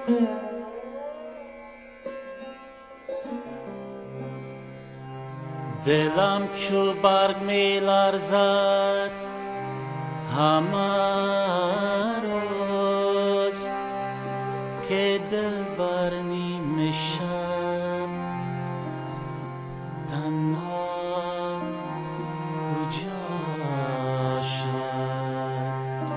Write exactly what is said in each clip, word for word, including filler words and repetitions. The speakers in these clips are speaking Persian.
دلم چو برگ می لرزد همه روز که دلبر نیم شب تنها کجا شد.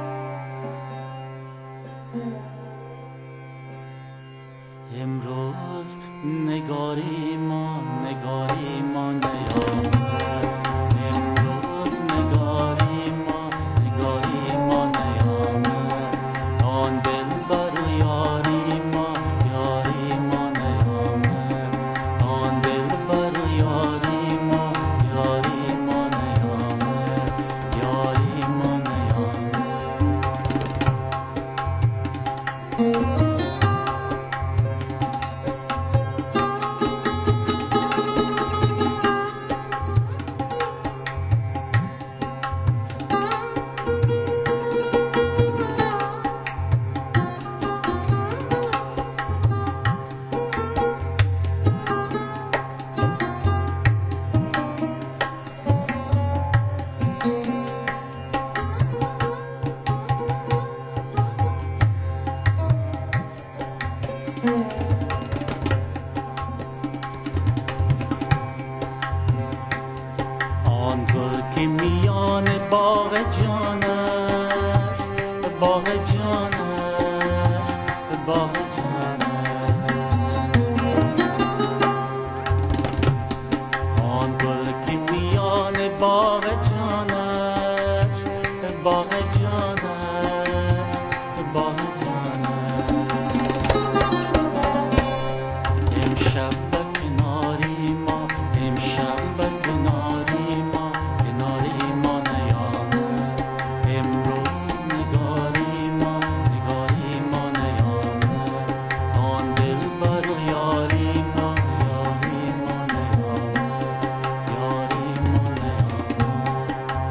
امروز نگاری ما نگاری ما نیامد، امروز نگاری ما نگاری ما نیامد، آن دلبر و یاری ما یاری ما نیامد، آن دلبر و یاری ما یاری ما نیامد، یاری ما نیامد. آن گل که میان باغ جان است، باغ جان است، باغ جان است. آن گل که میان باغ جان است، باغ جان است، باغ جان است. امشب به کناری ما، امشب به کناری ما، کناری ما نیامد، امروز نگاری ما نگاری ما نیامد، آن دلبر و یاری ما یاری ما نیامد، یاری ما نیامد.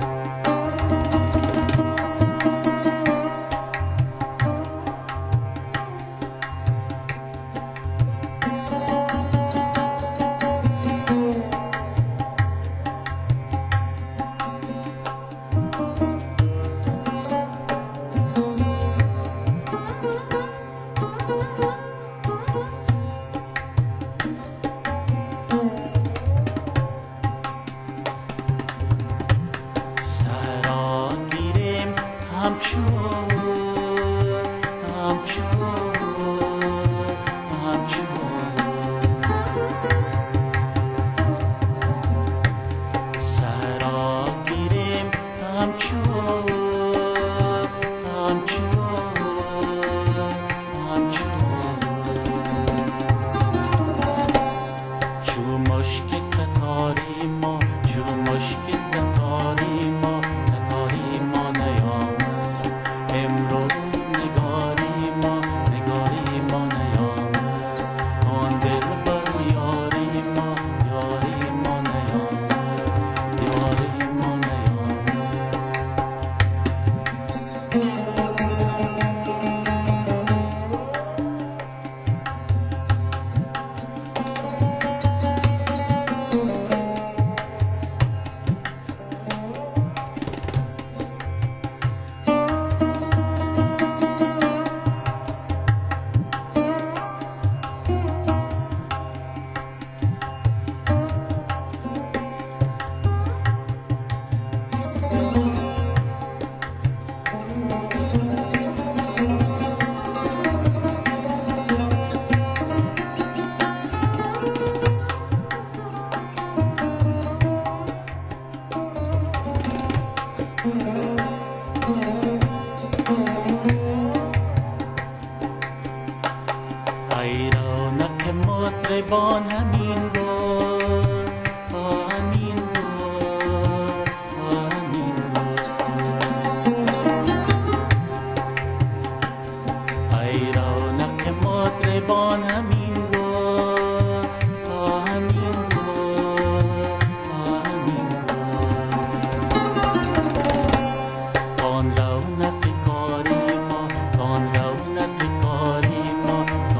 سهرا گیریم همچو همچو همچو سهرا گیریم همچو همچو همچو چو مشک قطاری ما، چو مشک قطاری ما، قطاری ما نیامد، امروز نگاری ما نگاری ما نیامد، آن دلبر و یاری ما یاری ما نیامد، یاری ما نیامد. ای رونق مطربان همین بود، همین بود، همین بود. ای رونق مطربان همین بود، همین بود، همین بود. آن رونق کاری ما، آن رونق کاری ما،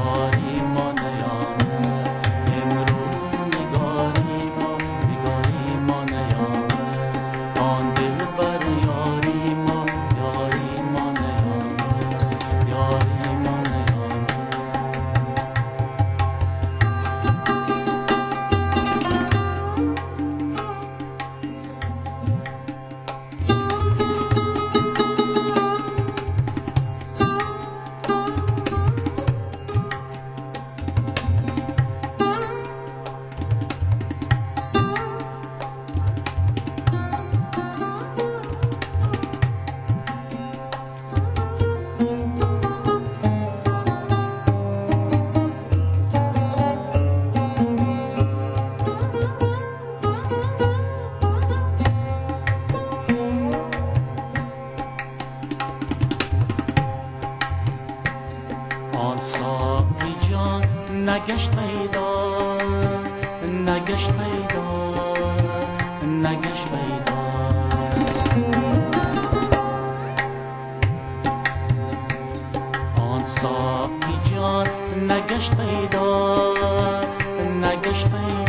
آن ساقی جان نگشت پیدا، نگشت پیدا، نگشت پیدا. آن ساقی جان نگشت پیدا، نگشت پیدا.